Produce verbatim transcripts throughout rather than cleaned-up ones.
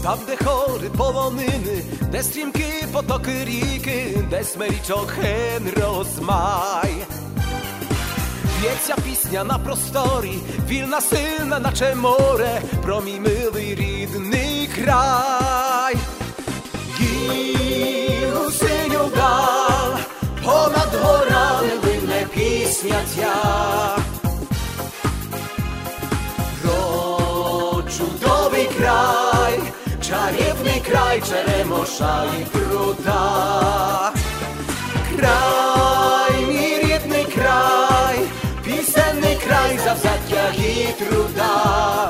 Там, де хори, полонини, де стрімкі потоки ріки, де смерічок ген розмай. В'ється пісня на просторі, вільна, сильна, наче море, про мій милий рідний край. Їду синю дал, понад горами лине пісня ця. Про чудовий край, чарівний край черемоша і пруда. Край, мій рідний край, пісенний край завзяття і труда.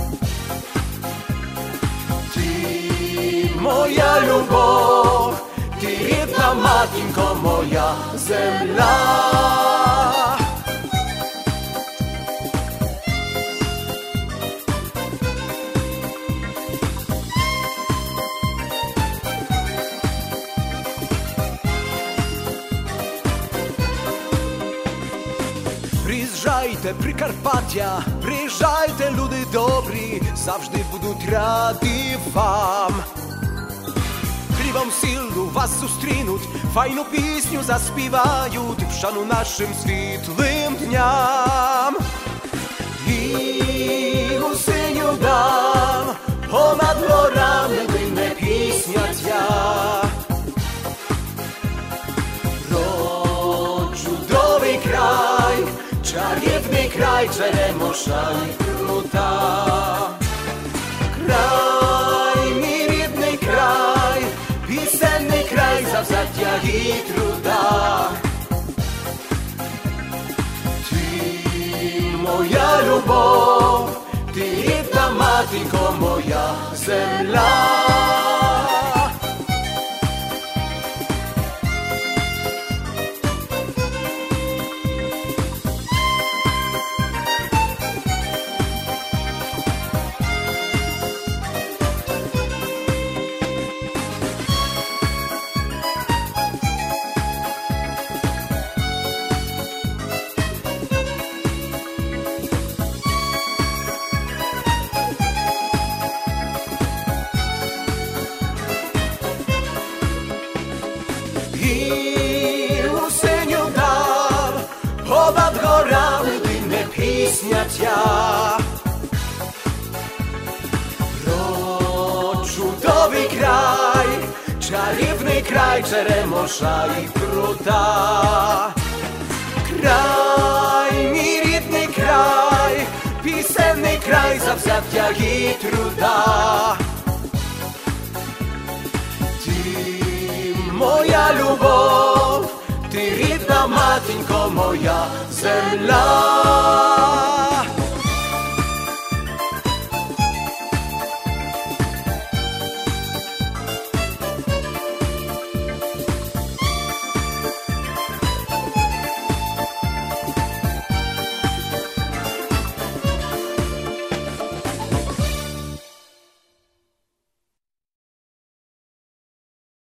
Ти моя любов, ти рідна матінко моя земля. Приїжджайте, Прикарпаття, приїжджайте, люди добрі, завжди будуть раді вам. Хлібом сіллю вас зустрінуть, файну пісню заспівають, в шану нашим світлим дням. І у синю дам, понад горами лине пісня ця. Про чудовий край, чарівний край черемоша і пруда. Край, мій рідний край, пісенний край завзяття і труда. Ти моя любов, ти рідна матінко моя земля. І у синю дал, понад горами лине пісня ця. Про чудовий край, чарівний край черемоша і пруда. Край, мій рідний край, пісенний край завзяття і труда. Моя любов, ти рідна матінко моя земля.